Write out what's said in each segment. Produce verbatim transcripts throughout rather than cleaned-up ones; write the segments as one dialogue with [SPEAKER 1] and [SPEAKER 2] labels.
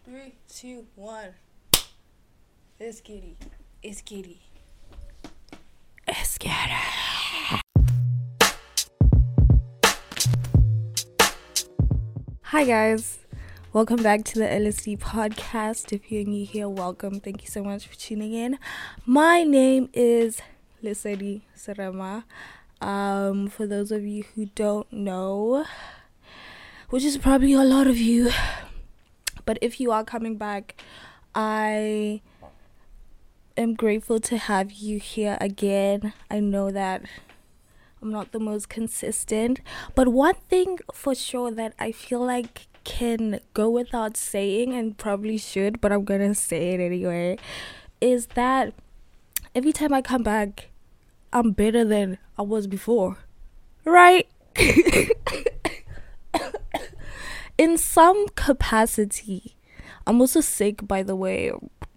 [SPEAKER 1] Three, two, one. It's Kitty. It's Kitty. It's Kitty. Hi guys. Welcome back to the L S D podcast. If you're new here, welcome. Thank you so much for tuning in. My name is Lesedi Sarama. Um, for those of you who don't know, which is probably a lot of you, but if you are coming back, I am grateful to have you here again. I know that I'm not the most consistent, but one thing for sure that I feel like can go without saying, and probably should, but I'm gonna say it anyway, is that every time I come back, I'm better than I was before, right? In some capacity. I'm also sick, by the way.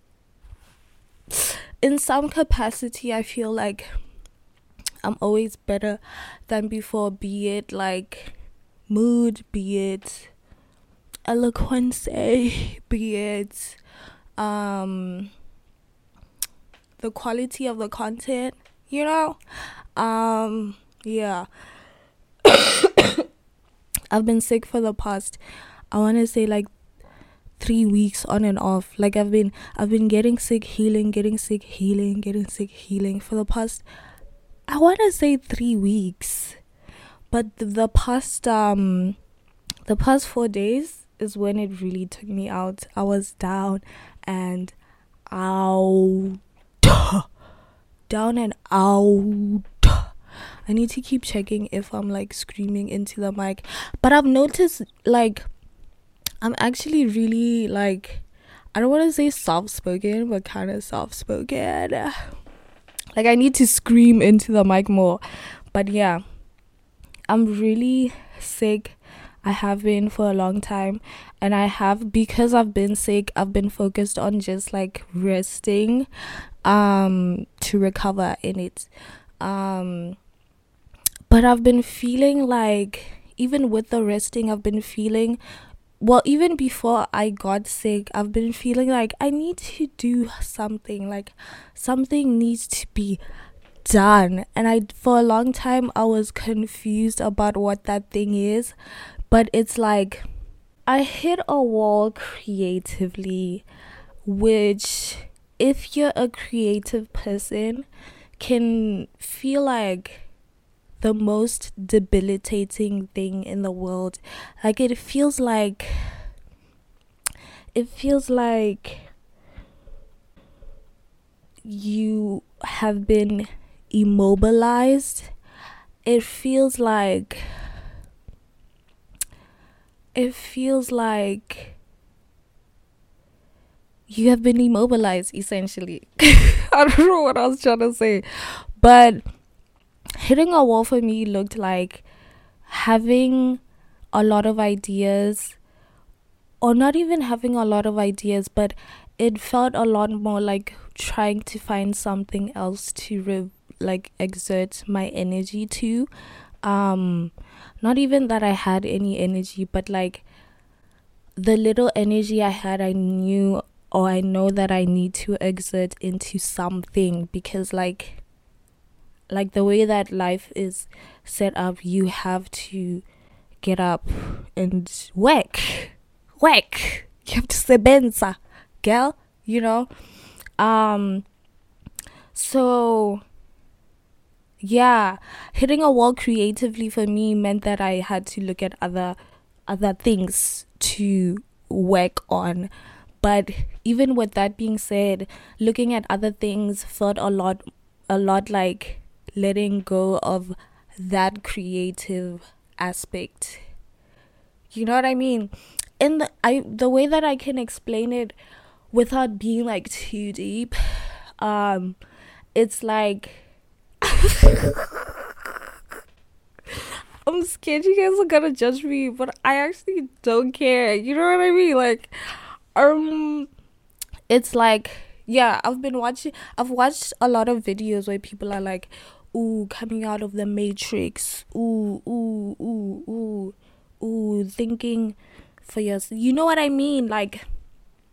[SPEAKER 1] In some capacity, I feel like I'm always better than before, be it like mood, be it eloquence, be it um the quality of the content, you know? Um yeah. I've been sick for the past, I want to say like three weeks on and off. Like I've been I've been getting sick, healing, getting sick, healing, getting sick, healing for the past, I want to say three weeks. But the, the past um the past four days is when it really took me out. I was down and out. Down and out. I need to keep checking if I'm like screaming into the mic. But I've noticed like I'm actually really like, I don't want to say soft-spoken, but kind of soft-spoken. Like I need to scream into the mic more. But yeah, I'm really sick. I have been for a long time. And I have, because I've been sick, I've been focused on just like resting um, to recover in it. Um, but I've been feeling like, even with the resting, I've been feeling, well, even before I got sick, I've been feeling like I need to do something. Like something needs to be done. And I, for a long time, I was confused about what that thing is. But it's like I hit a wall creatively, which if you're a creative person can feel like the most debilitating thing in the world. Like it feels like it feels like you have been immobilized. It feels like it feels like you have been immobilized, essentially. I don't know what I was trying to say, but hitting a wall for me looked like having a lot of ideas, or not even having a lot of ideas, but it felt a lot more like trying to find something else to re- like exert my energy to. Um, not even that I had any energy, but like the little energy I had, I knew, or I know that I need to exert into something, because like like the way that life is set up, you have to get up and work work you have to sebenza, girl, you know. Um so yeah, hitting a wall creatively for me meant that I had to look at other other things to work on. But even with that being said, looking at other things felt a lot a lot like letting go of that creative aspect. You know what I mean? In the I the way that I can explain it without being like too deep, um, it's like I'm scared you guys are gonna judge me, but I actually don't care. You know what I mean? Like, um, it's like, yeah, I've been watching, I've watched a lot of videos where people are like, ooh, coming out of the matrix, ooh, ooh, ooh, ooh, ooh, thinking for yourself. You know what I mean? Like,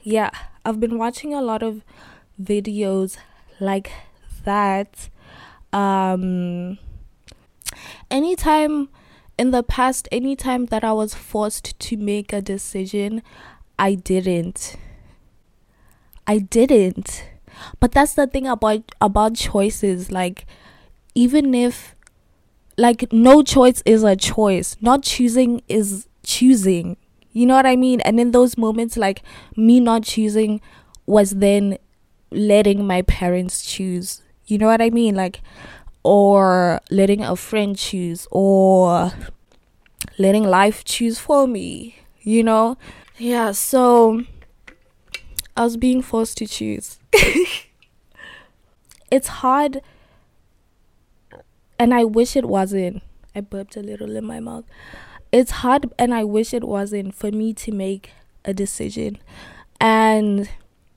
[SPEAKER 1] yeah, I've been watching a lot of videos like that. Um, anytime in the past, anytime that I was forced to make a decision, I didn't. I didn't. But that's the thing about about choices. Like, even if, like, no choice is a choice. Not choosing is choosing. You know what I mean? And in those moments, like, me not choosing was then letting my parents choose. You know what I mean? Like, or letting a friend choose, or letting life choose for me. You know? Yeah, so I was being forced to choose. It's hard, and I wish it wasn't. I burped a little in my mouth. It's hard, and I wish it wasn't, for me to make a decision. And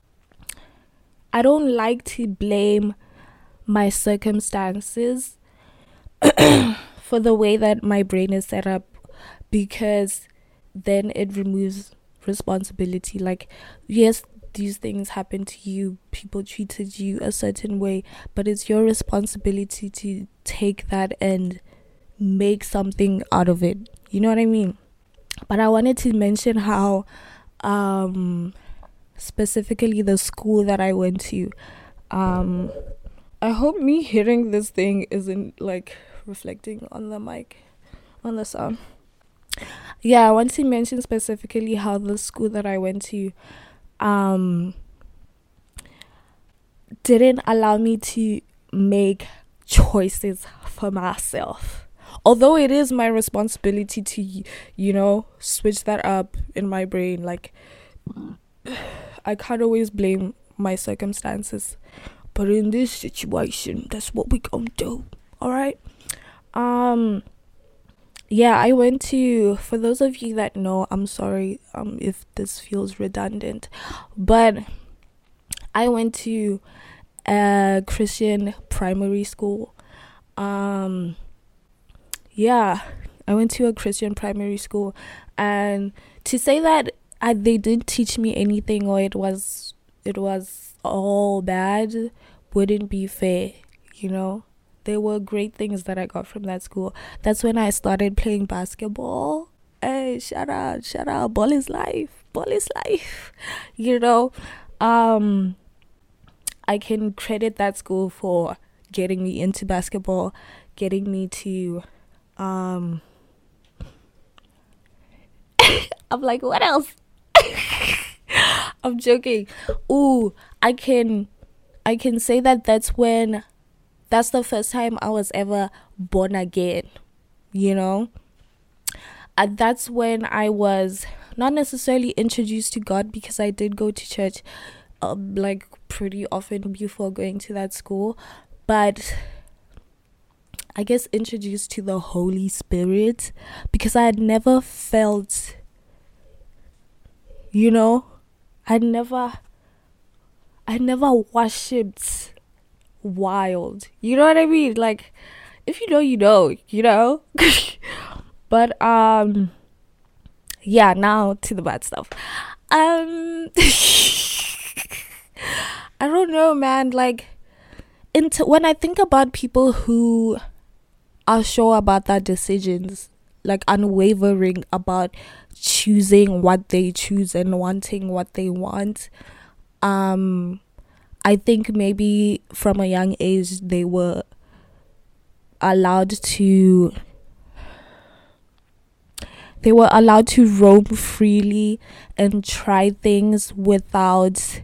[SPEAKER 1] I don't like to blame my circumstances for the way that my brain is set up, because then it removes responsibility. Like, yes, these things happen to you, people treated you a certain way, but it's your responsibility to take that and make something out of it. You know what I mean? But I wanted to mention how um specifically the school that I went to, um I hope me hearing this thing isn't like reflecting on the mic, on the sound. Yeah, I want to mention specifically how the school that I went to um didn't allow me to make choices for myself. Although it is my responsibility to, you know, switch that up in my brain. Like, I can't always blame my circumstances, but in this situation, that's what we gonna do. All right. Um. Yeah, I went to. For those of you that know, I'm sorry. Um, if this feels redundant, but I went to a Christian primary school. Um. Yeah, I went to a Christian primary school, and to say that I, they didn't teach me anything, or it was it was all bad, wouldn't be fair. You know, there were great things that I got from that school. That's when I started playing basketball. Hey, shout out, shout out, ball is life, ball is life. You know, um, I can credit that school for getting me into basketball, getting me to. Um, I'm like, what else? I'm joking. Ooh, I can, I can say that that's when, that's the first time I was ever born again. You know, and that's when I was not necessarily introduced to God, because I did go to church, um, like pretty often before going to that school, but I guess introduced to the Holy Spirit, because I had never felt, you know, I never, I never worshipped wild. You know what I mean? Like, if you know, you know, you know. But um, yeah. Now to the bad stuff. Um, I don't know, man. Like, into when I think about people who are sure about their decisions, like unwavering about choosing what they choose and wanting what they want, um I think maybe from a young age they were allowed to they were allowed to roam freely and try things without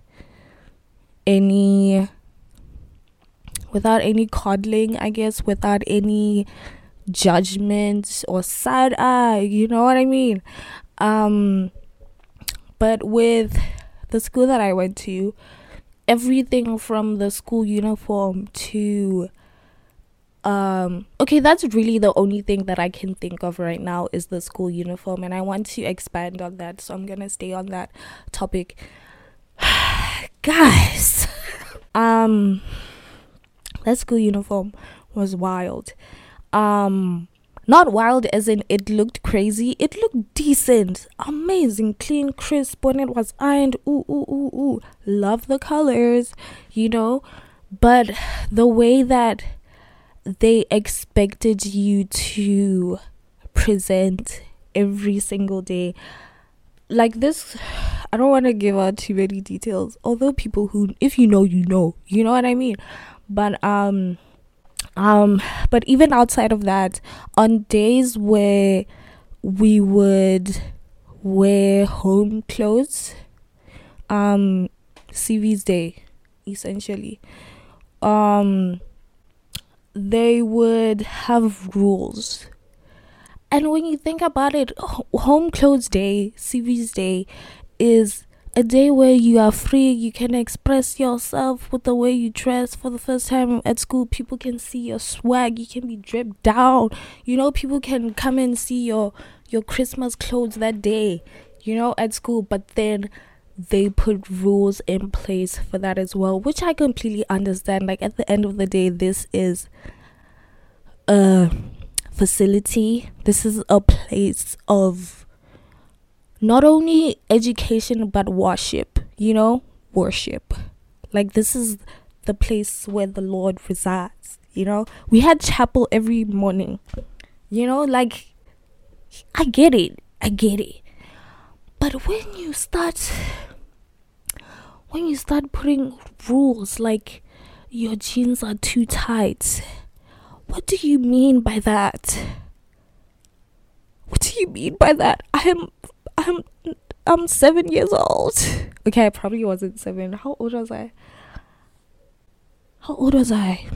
[SPEAKER 1] any without any coddling, I guess, without any judgment or side eye, you know what I mean? Um, but with the school that I went to, everything from the school uniform to, um, okay, that's really the only thing that I can think of right now is the school uniform, and I want to expand on that, so I'm gonna stay on that topic. Guys, um, that school uniform was wild. Um, Not wild as in it looked crazy. It looked decent, amazing, clean, crisp when it was ironed. Ooh, ooh, ooh, ooh. Love the colors, you know. But the way that they expected you to present every single day, like this, I don't want to give out too many details. Although people who, if you know, you know. You know what I mean? But, um... Um, but even outside of that, on days where we would wear home clothes, um, C V's day, essentially, um, they would have rules. And when you think about it, home clothes day, C V's day, is a day where you are free. You can express yourself with the way you dress. For the first time at school, people can see your swag. You can be dripped down. You know, people can come and see your your Christmas clothes that day, you know, at school. But then they put rules in place for that as well, which I completely understand. Like, at the end of the day, this is a facility. This is a place of not only education but worship, you know, worship. Like, this is the place where the Lord resides, you know. We had chapel every morning, you know. Like, I get it, I get it. But when you start, when you start putting rules like your jeans are too tight, what do you mean by that? What do you mean by that? I am I'm I'm seven years old. Okay, I probably wasn't seven. How old was I? How old was I?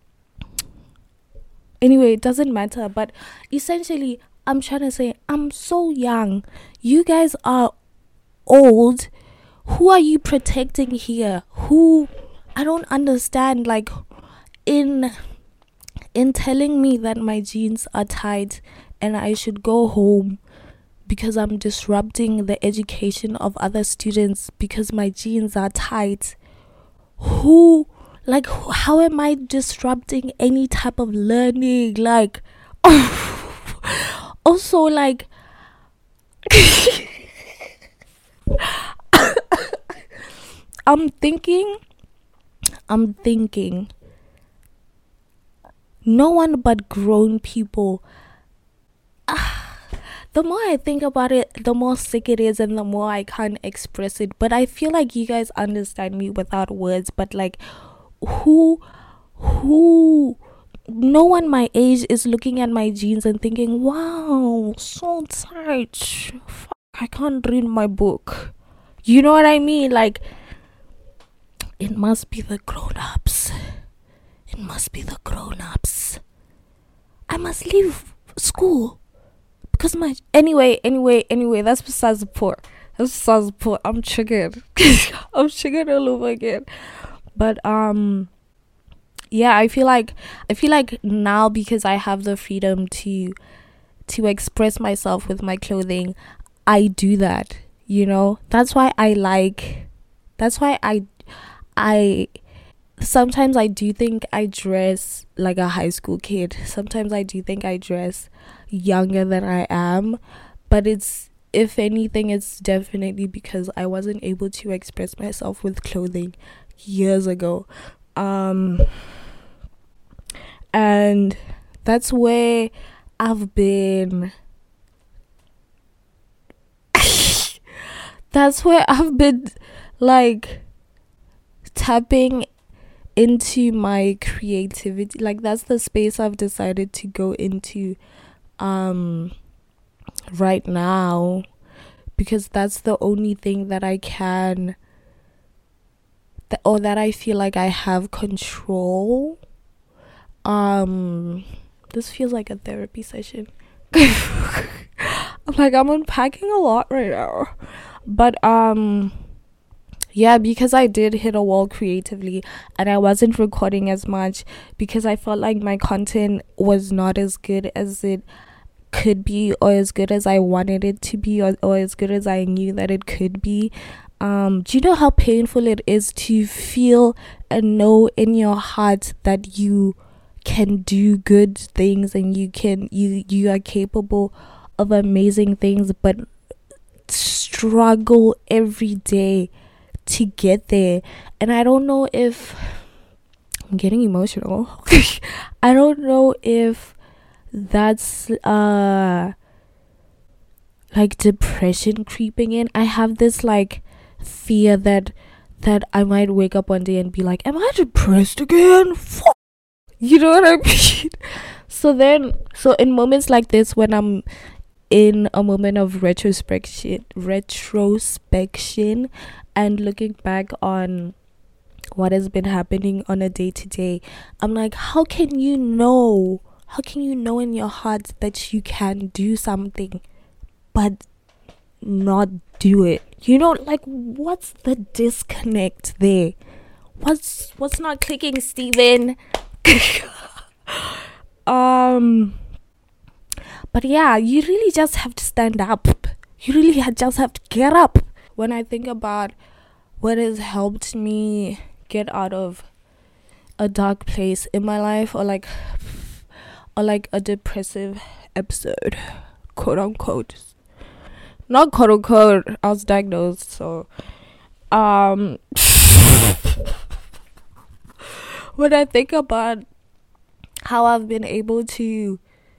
[SPEAKER 1] Anyway, it doesn't matter. But essentially, I'm trying to say I'm so young. You guys are old. Who are you protecting here? Who? I don't understand. Like, in in telling me that my jeans are tight and I should go home because I'm disrupting the education of other students because my jeans are tight. Who, like, how am I disrupting any type of learning? Like, also, like, I'm thinking, I'm thinking, no one but grown people. The more I think about it, the more sick it is and the more I can't express it. But I feel like you guys understand me without words. But, like, who, who, no one my age is looking at my jeans and thinking, wow, so tight. Fuck, I can't read my book. You know what I mean? Like, it must be the grown-ups. It must be the grown-ups. I must leave school. Because my anyway, anyway, anyway, that's besides the point. That's besides the point. I'm triggered. I'm triggered all over again. But um, yeah, I feel like I feel like now because I have the freedom to to express myself with my clothing, I do that. You know, that's why I like. That's why I I. Sometimes I do think I dress like a high school kid. Sometimes I do think I dress younger than I am. But it's, if anything, it's definitely because I wasn't able to express myself with clothing years ago. Um, and that's where I've been... that's where I've been, like, tapping into my creativity. Like, that's the space I've decided to go into um right now, because that's the only thing that I can th- or that I feel like I have control. Um this feels like a therapy session. I'm like, I'm unpacking a lot right now. But um yeah, because I did hit a wall creatively and I wasn't recording as much because I felt like my content was not as good as it could be, or as good as I wanted it to be, or, or as good as I knew that it could be. Um, do you know how painful it is to feel and know in your heart that you can do good things, and you can you you are capable of amazing things, but struggle every day to get there. And I don't know if I'm getting emotional. I don't know if that's uh like depression creeping in. I have this like fear that that I might wake up one day and be like, am I depressed again? Fuck. You know what I mean? So then, so in moments like this, when I'm in a moment of retrospection, retrospection, and looking back on what has been happening on a day to day, I'm like, how can you know? How can you know in your heart that you can do something, but not do it? You know, like, what's the disconnect there? What's what's not clicking, Steven? um but yeah, you really just have to stand up. You really ha- just have to get up. When I think about what has helped me get out of a dark place in my life, or like or like a depressive episode, quote unquote, not quote unquote, I was diagnosed, so um when I think about how I've been able to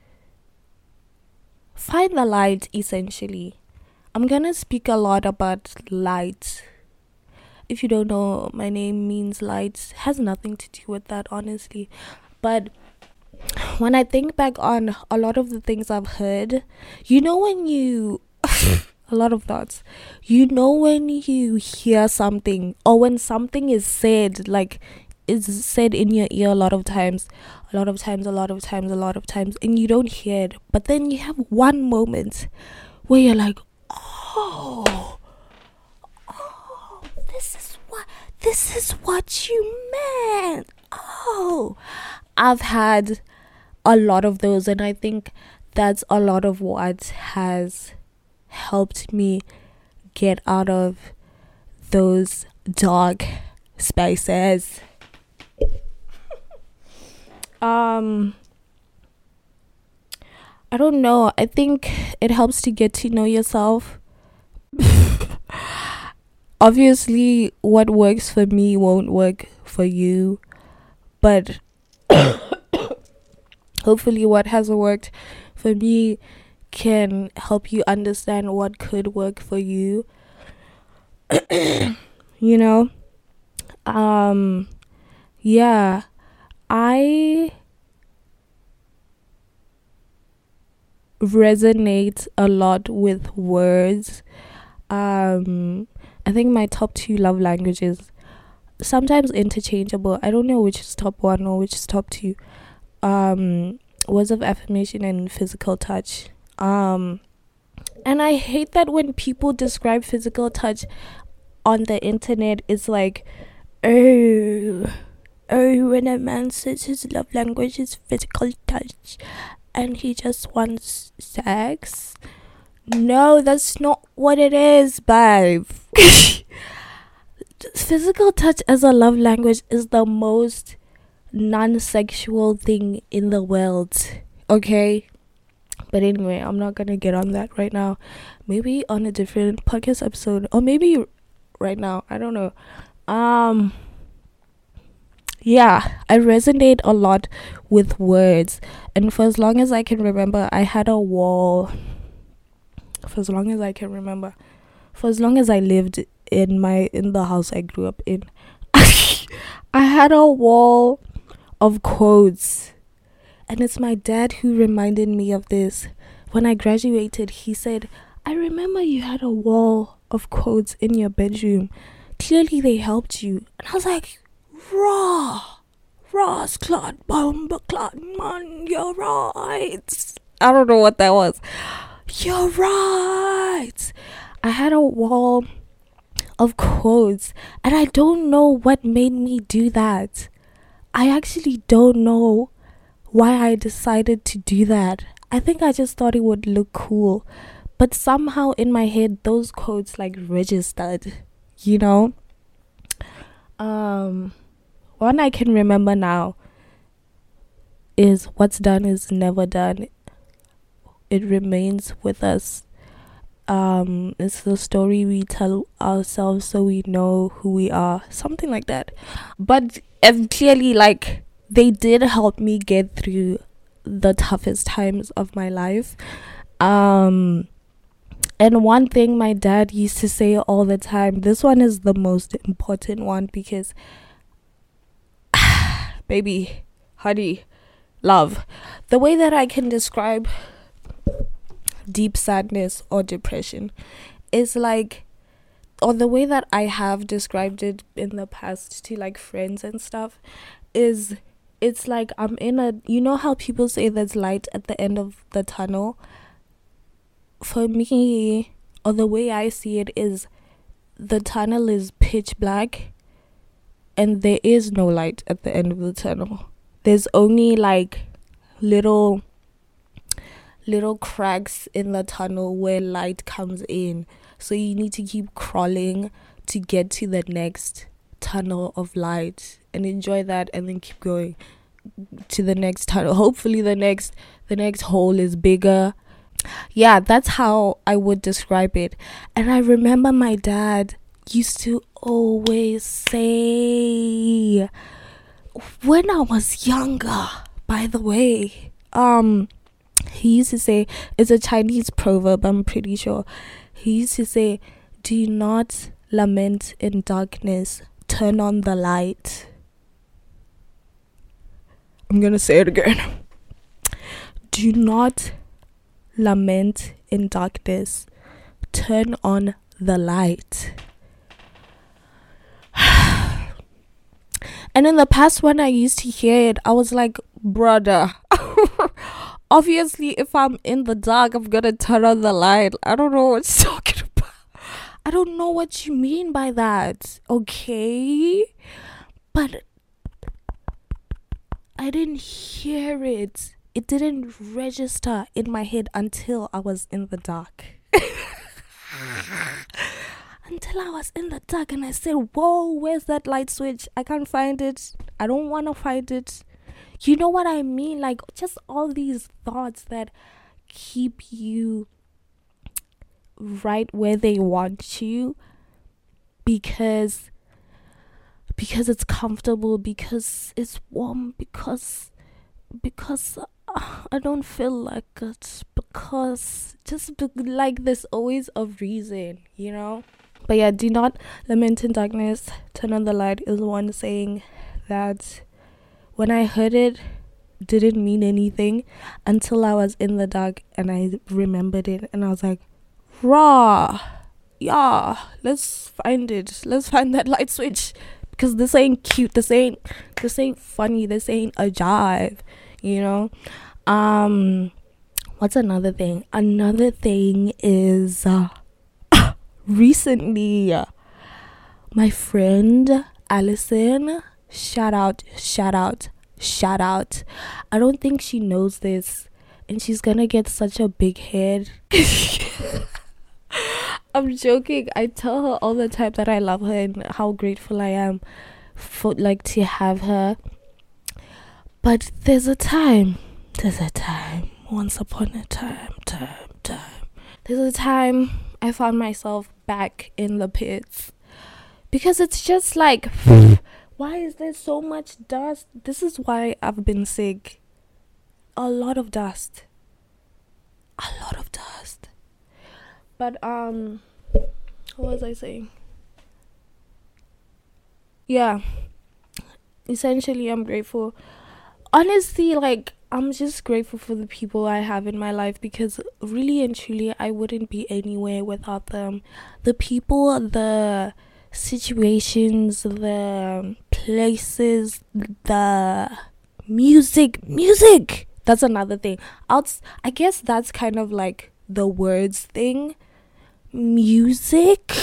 [SPEAKER 1] find the light, essentially, I'm gonna speak a lot about light. If you don't know, my name means light. Has nothing to do with that, honestly. But when I think back on a lot of the things I've heard, you know, when you a lot of thoughts, you know, when you hear something, or when something is said, like is said in your ear a lot of times, a lot of times, a lot of times, a lot of times, and you don't hear it, but then you have one moment where you're like, oh, oh, this is what, this is what you meant. Oh, I've had a lot of those, and I think that's a lot of what has helped me get out of those dark spaces. um I don't know, I think it helps to get to know yourself. Obviously, what works for me won't work for you, but hopefully what has worked for me can help you understand what could work for you. You know, um yeah, I resonate a lot with words. um I think my top two love languages, sometimes interchangeable, I don't know which is top one or which is top two, um words of affirmation and physical touch. um and I hate that when people describe physical touch on the internet, it's like, oh oh when a man says his love language is physical touch and he just wants sex. No, that's not what it is, babe. Physical touch as a love language is the most non-sexual thing in the world, okay? But anyway, I'm not gonna get on that right now. Maybe on a different podcast episode, or maybe right now, I don't know. Um yeah, I resonate a lot with words, and for as long as I can remember, I had a wall. For as long as I can remember, for as long as I lived in my in the house I grew up in, I had a wall of quotes, and it's my dad who reminded me of this. When I graduated, he said, I remember you had a wall of quotes in your bedroom. Clearly they helped you. And I was like, raw, Ross, Claude, Bomba, Claude, man, you're right. I don't know what that was. You're right. I had a wall of quotes, and I don't know what made me do that. I actually don't know why I decided to do that. I think I just thought it would look cool, but somehow in my head those quotes like registered, you know. Um one I can remember now is what's done is never done. It remains with us. Um, it's the story we tell ourselves so we know who we are, something like that. But and clearly, like, they did help me get through the toughest times of my life. Um, and one thing my dad used to say all the time, this one is the most important one because, baby, honey, love, the way that I can describe deep sadness or depression is like, or the way that I have described it in the past to like friends and stuff, is it's like I'm in a, you know how people say there's light at the end of the tunnel? For me, or the way I see it, is the tunnel is pitch black and there is no light at the end of the tunnel. There's only like little little cracks in the tunnel where light comes in. So you need to keep crawling to get to the next tunnel of light and enjoy that, and then keep going to the next tunnel. Hopefully the next the next hole is bigger. Yeah, that's how I would describe it. And I remember my dad used to always say, when I was younger, by the way, um he used to say, it's a Chinese proverb, I'm pretty sure. He used to say, do not lament in darkness, turn on the light. I'm gonna say it again. Do not lament in darkness, turn on the light. And in the past, when I used to hear it, I was like, brother, obviously if I'm in the dark, I'm gonna turn on the light. I don't know what you're talking about. I don't know what you mean by that, okay? But I didn't hear it. It didn't register in my head until I was in the dark. Until I was in the dark and I said, whoa, where's that light switch? I can't find it. I don't want to find it. You know what I mean? Like, just all these thoughts that keep you right where they want you because because it's comfortable, because it's warm, because because uh, I don't feel like it, because just be, like there's always a reason, you know. But yeah, do not lament in darkness, turn on the light is one saying that when I heard it, didn't mean anything until I was in the dark and I remembered it, and I was like, raw, yeah, let's find it, let's find that light switch, because this ain't cute, this ain't this ain't funny, this ain't a jive, you know. Um what's another thing? Another thing is uh, recently uh, my friend Allison, shout out shout out shout out I don't think she knows this, and she's gonna get such a big head. I'm joking. I tell her all the time that I love her and how grateful I am for like to have her. But there's a time, there's a time, once upon a time, time, time. There's a time I found myself back in the pits. Because it's just like, why is there so much dust? This is why I've been sick. A lot of dust. A lot of dust. But, um, what was I saying? Yeah. Essentially, I'm grateful. Honestly, like, I'm just grateful for the people I have in my life, because really and truly, I wouldn't be anywhere without them. The people, the situations, the places, the music, music. That's another thing. I'll, I guess that's kind of like the words thing. Music.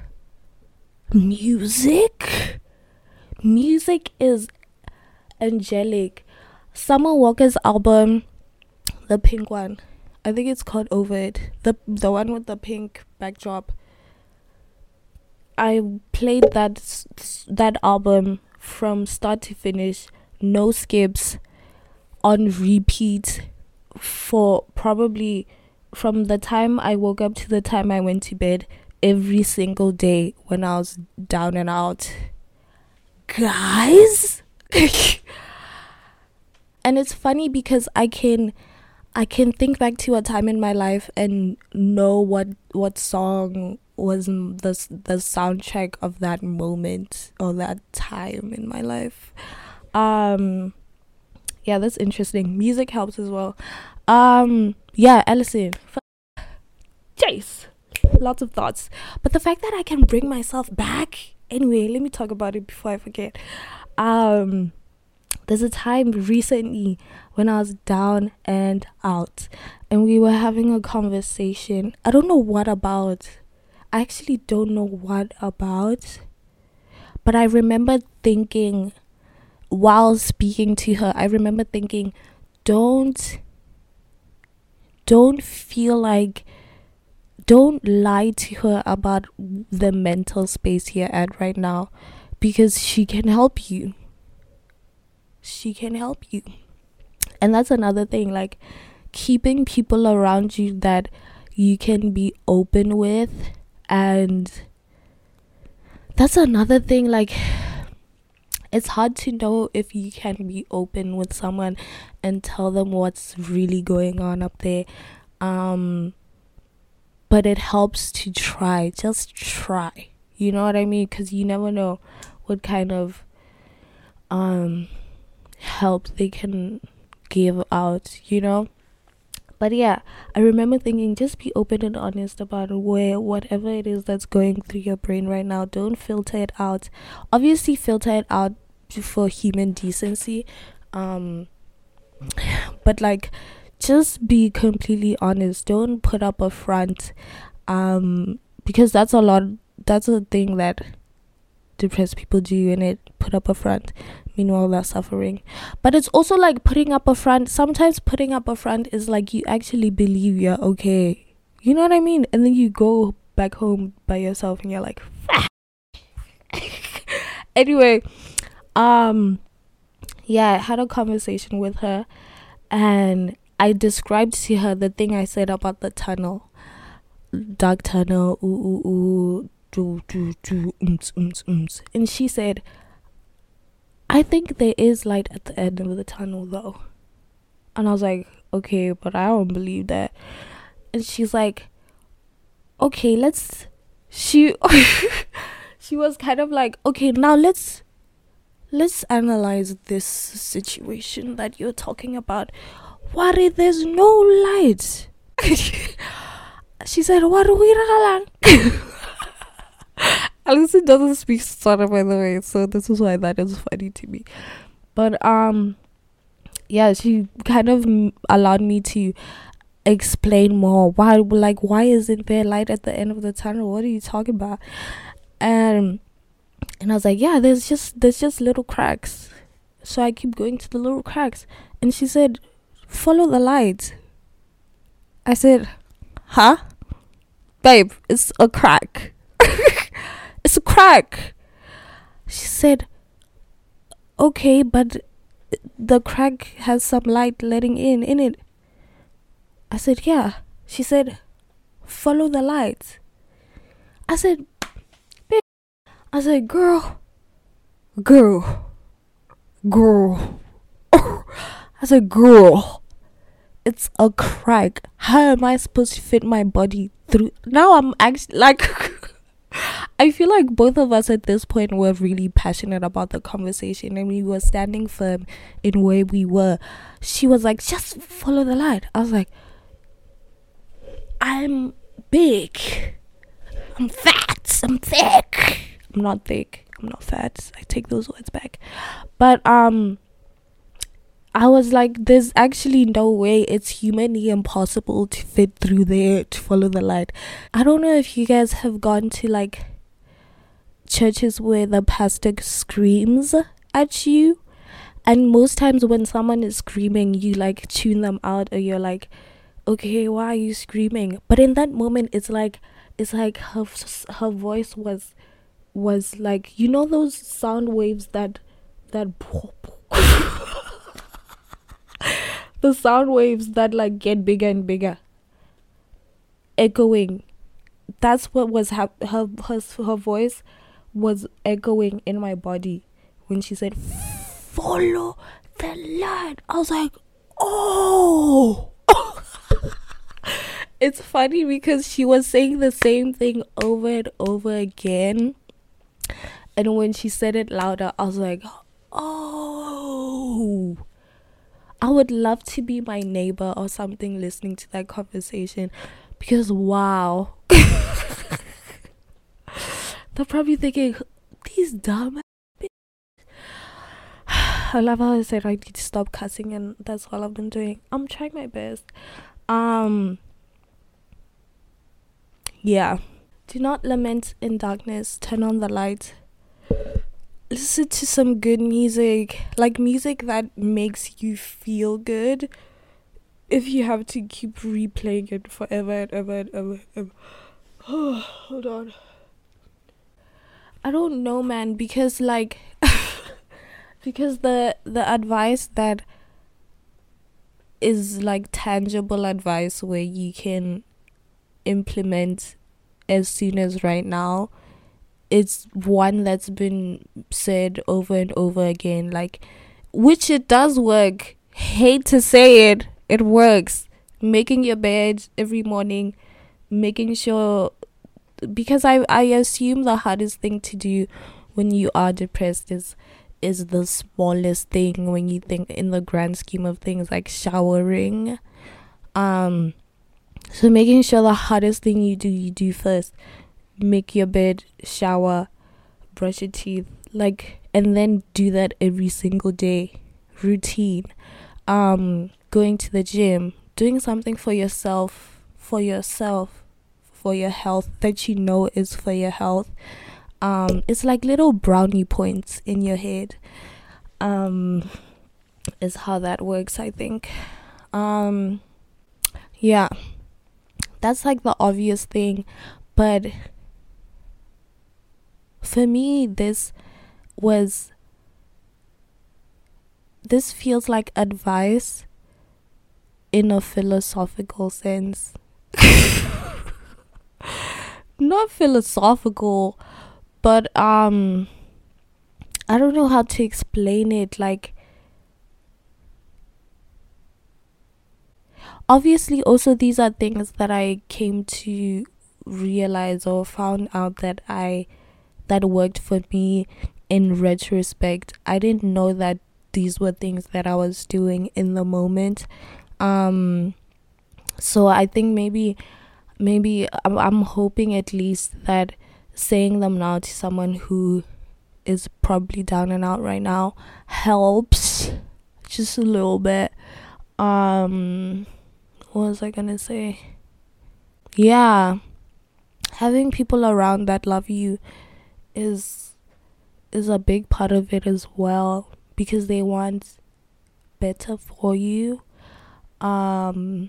[SPEAKER 1] Music. Music is angelic. Summer Walker's album, the pink one, I think it's called Over It, the the one with the pink backdrop. I played that that album from start to finish, no skips, on repeat for probably from the time I woke up to the time I went to bed every single day when I was down and out. Guys. And it's funny because I can I can think back to a time in my life and know what what song was the the soundtrack of that moment or that time in my life. Um yeah, that's interesting. Music helps as well. Um yeah, Ellison. F- Jace. Lots of thoughts. But the fact that I can bring myself back. Anyway, let me talk about it before I forget. Um there's a time recently when I was down and out and we were having a conversation. I don't know what about. I actually don't know what about. But I remember thinking while speaking to her, I remember thinking, don't don't feel like don't lie to her about the mental space you're at right now, because she can help you. She can help you. And that's another thing, like keeping people around you that you can be open with. And that's another thing, like it's hard to know if you can be open with someone and tell them what's really going on up there. Um, but it helps to try. Just try. You know what I mean? Because you never know what kind of um help they can give out, you know? But yeah, I remember thinking, just be open and honest about where whatever it is that's going through your brain right now. Don't filter it out. Obviously filter it out for human decency, um but like just be completely honest. Don't put up a front, um because that's a lot that's a thing that depressed people do, and it put up a front, meanwhile they're suffering. But it's also like putting up a front, sometimes putting up a front is like you actually believe you're okay, you know what I mean? And then you go back home by yourself and you're like anyway, um yeah, I had a conversation with her and I described to her the thing I said about the tunnel, dark tunnel, ooh ooh ooh, do do do, ums ums ums. And she said, I think there is light at the end of the tunnel though. And I was like, okay, but I don't believe that. And she's like, okay, let's she she was kind of like, okay, now let's let's analyze this situation that you're talking about. What if there's no light? She said, what do we Alison doesn't speak Setswana, by the way, so this is why that is funny to me. But um yeah, she kind of allowed me to explain more why, like, why isn't there light at the end of the tunnel? What are you talking about? And and I was like, yeah, there's just there's just little cracks. So I keep going to the little cracks. And she said, follow the light. I said, huh? Babe, it's a crack. It's a crack. She said, okay, but the crack has some light letting in in it. I said, yeah. She said, follow the light. I said, babe. I said, girl, girl, girl. I said, girl, it's a crack. How am I supposed to fit my body through? Now I'm actually like I feel like both of us at this point were really passionate about the conversation and we were standing firm in where we were. She was like, just follow the light. I was like, I'm big. I'm fat. I'm thick. I'm not thick. I'm not fat. I take those words back. But um I was like, there's actually no way, it's humanly impossible to fit through there to follow the light. I don't know if you guys have gone to like churches where the pastor screams at you, and most times when someone is screaming, you like tune them out, or you're like, okay, why are you screaming? But in that moment, it's like it's like her her voice was was like, you know those sound waves that that the sound waves that like get bigger and bigger, echoing. That's what was hap- her, her her voice was echoing in my body when she said follow the light. I was like, oh. It's funny because she was saying the same thing over and over again, and when she said it louder, I was like, oh. I would love to be my neighbor or something listening to that conversation, because wow. They're probably thinking, these dumb bitches. I love how I said I need to stop cussing, and that's all I've been doing. I'm trying my best. Um yeah. Do not lament in darkness. Turn on the light. Listen to some good music, like music that makes you feel good. If you have to keep replaying it forever and ever and ever and ever. Oh, hold on. I don't know, man, because like because the the advice that is like tangible advice where you can implement as soon as right now, it's one that's been said over and over again, like, which it does work. Hate to say it, it works. Making your bed every morning, making sure, because I, I assume the hardest thing to do when you are depressed is is the smallest thing when you think in the grand scheme of things, like showering. Um so making sure the hardest thing you do you do first. Make your bed, shower, brush your teeth, like, and then do that every single day. Routine. Um going to the gym, doing something for yourself for yourself for your health, that you know is for your health. Um it's like little brownie points in your head, um is how that works, I think. Um yeah, that's like the obvious thing, but for me, this was this feels like advice in a philosophical sense. Not philosophical, but um I don't know how to explain it. Like, obviously also these are things that I came to realize or found out that I that worked for me in retrospect. I didn't know that these were things that I was doing in the moment. Um so I think maybe maybe I'm, I'm hoping at least that saying them now to someone who is probably down and out right now helps just a little bit. Um what was I gonna say? Yeah, having people around that love you is is a big part of it as well, because they want better for you. um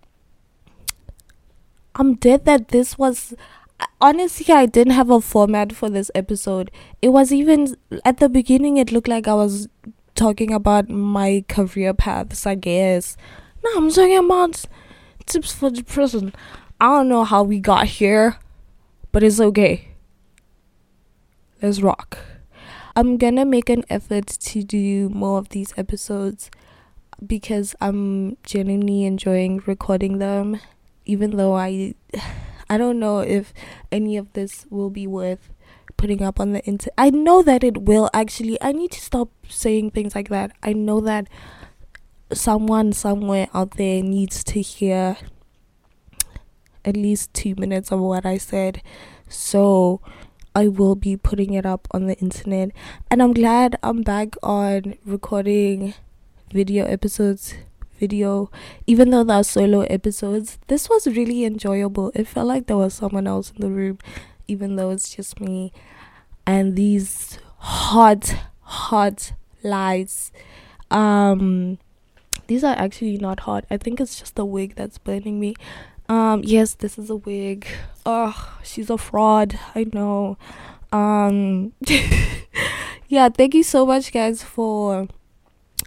[SPEAKER 1] I'm dead that this was, honestly, I didn't have a format for this episode. It was even at the beginning, it looked like I was talking about my career paths, I guess. No, I'm talking about tips for depression. I don't know how we got here, but it's okay. Let's rock. I'm gonna make an effort to do more of these episodes because I'm genuinely enjoying recording them, even though I I don't know if any of this will be worth putting up on the internet. I know that it will, actually. I need to stop saying things like that. I know that someone somewhere out there needs to hear at least two minutes of what I said. So I will be putting it up on the internet. And I'm glad I'm back on recording video episodes. Video, even though they're solo episodes, this was really enjoyable. It felt like there was someone else in the room, even though it's just me and these hot hot lights. Um these are actually not hot. I think it's just the wig that's burning me. Um yes, this is a wig. Oh, she's a fraud, I know. Um yeah, thank you so much, guys, for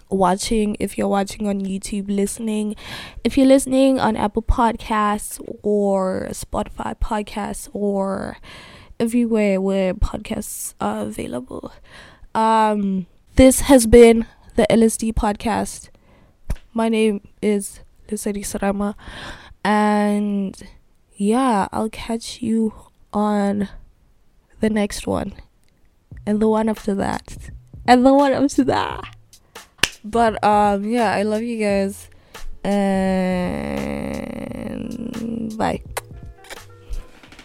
[SPEAKER 1] watching, if you're watching on YouTube, listening, if you're listening on Apple Podcasts or Spotify Podcasts or everywhere where podcasts are available. Um, this has been the L S D podcast. My name is Lesedi Sarama, and yeah, I'll catch you on the next one, and the one after that, and the one after that. But um, yeah, I love you guys, and bye.